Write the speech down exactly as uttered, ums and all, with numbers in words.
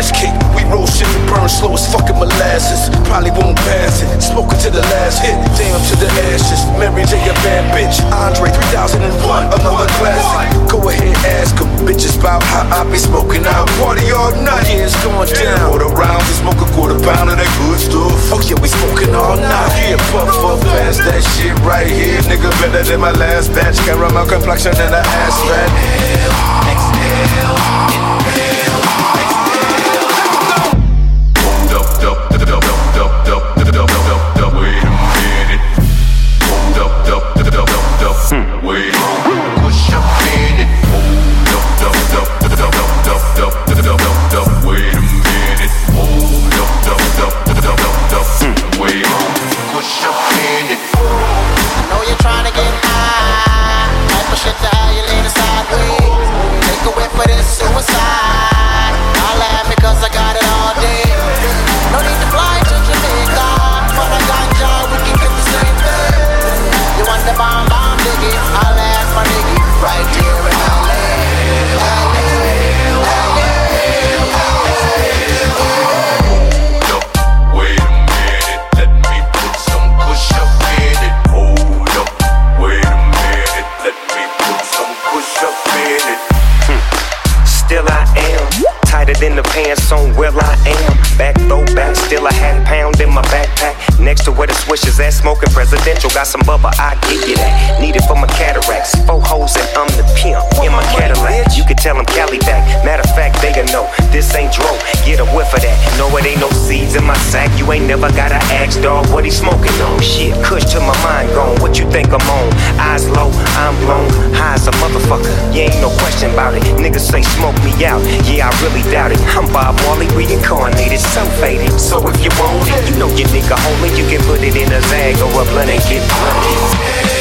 ass kicked. We roll shit and burn slow as fucking molasses. Probably won't pass it. Smoking to the last hit. Damn to the ashes. Mary J, a bad bitch. Andre three thousand one, another classic. Go ahead, ask them bitches about how I be smoking out. Party all night, yeah, it's going down. Quarter rounds and smoke a quarter pound of that good stuff. Oh yeah, we smoking all night. Yeah, puff up past that shit right here. Nigga better than my last batch. Caramel complexion and an ass fat. Exhale, exhale, inhale, exhale. Hold up, up, up, up, up, up, up, up, up, wait a minute. Hold up, up, up, up, up, wait. Push up in it. Hold up, up, up, up, up, up, up, up, up, wait a minute. Hold up, up, up, up, up, up, wait. Push up in it. I know you're trying to get high. Type of shit to how you lean sideways. Take a whip for this suicide. I'll laugh because I got it all day. No need to fly to Jamaica. For the ganja, we can get the same thing. You want the bomb, bomb, diggy? I'll laugh my nigga right here in L A. In the pants on where I am. Back low back, still a half pound in my backpack. Next to where the swishers at, smoking presidential. Got some bubba, I give you that. Need it for my cataracts. Four hoes and I'm the pimp in my Cadillac. You can tell them Cali back. Matter of fact, they gon' know this ain't dro. Get a whiff of that. No, it ain't no seeds in my sack. You ain't never gotta ask, dog, what he smoking on. Shit, kush to my mind gone. What you think I'm on? Eyes low, I'm blown. High as a motherfucker. You ain't no question about it. Niggas say smoke me out. Yeah, I really doubt it. I'm Bob Marley reincarnated, so faded. So if you want it, you know your nigga homie, you can put it in a bag or a blunt and get blunted.